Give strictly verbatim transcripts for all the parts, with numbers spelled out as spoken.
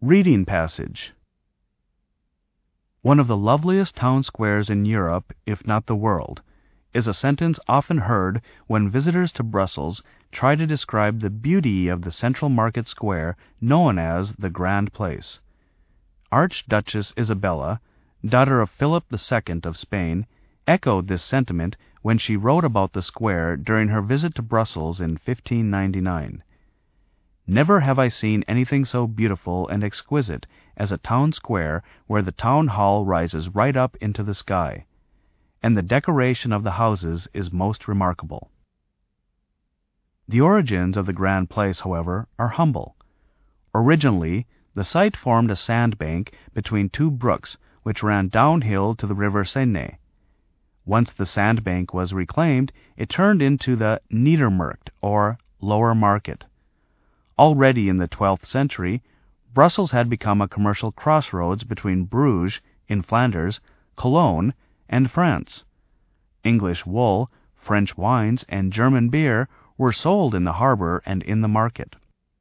Reading passage. One of the loveliest town squares in Europe, if not the world, is a sentence often heard when visitors to Brussels try to describe the beauty of the central market square known as the Grand Place. Archduchess Isabella, daughter of Philip the Second of Spain, echoed this sentiment when she wrote about the square during her visit to Brussels in fifteen ninety-nine. Never have I seen anything so beautiful and exquisite as a town square where the town hall rises right up into the sky, and the decoration of the houses is most remarkable. The origins of the Grand Place, however, are humble. Originally, the site formed a sandbank between two brooks which ran downhill to the river Seine. Once the sandbank was reclaimed, it turned into the Niedermarkt, or Lower Market. Already in the twelfth century, Brussels had become a commercial crossroads between Bruges, in Flanders, Cologne, and France. English wool, French wines, and German beer were sold in the harbor and in the market.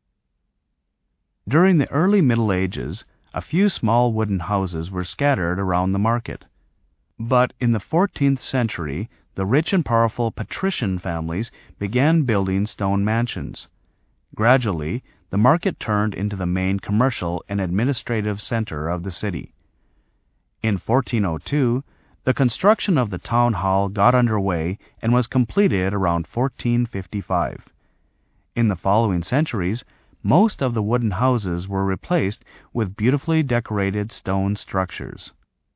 During the early Middle Ages, a few small wooden houses were scattered around the market. But in the fourteenth century, the rich and powerful patrician families began building stone mansions. Gradually, the market turned into the main commercial and administrative center of the city. In fourteen oh two, the construction of the town hall got underway and was completed around fourteen fifty-five. In the following centuries, most of the wooden houses were replaced with beautifully decorated stone structures.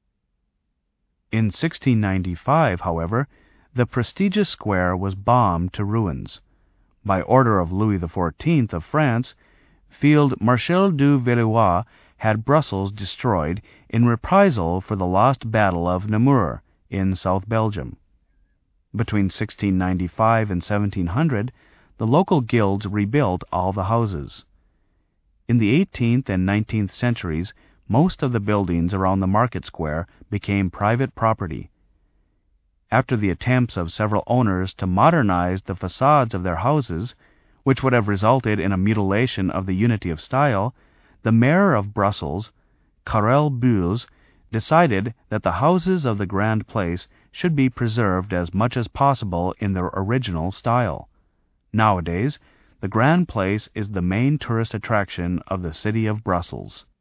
In sixteen ninety-five, however, the prestigious square was bombed to ruins. By order of Louis the Fourteenth of France, Field Marshal de Villeroy had Brussels destroyed in reprisal for the lost Battle of Namur in South Belgium. Between sixteen ninety-five and seventeen hundred, the local guilds rebuilt all the houses. In the eighteenth and nineteenth centuries, most of the buildings around the market square became private property. After the attempts of several owners to modernize the facades of their houses, which would have resulted in a mutilation of the unity of style, the mayor of Brussels, Karel Buls, decided that the houses of the Grand Place should be preserved as much as possible in their original style. Nowadays, the Grand Place is the main tourist attraction of the city of Brussels.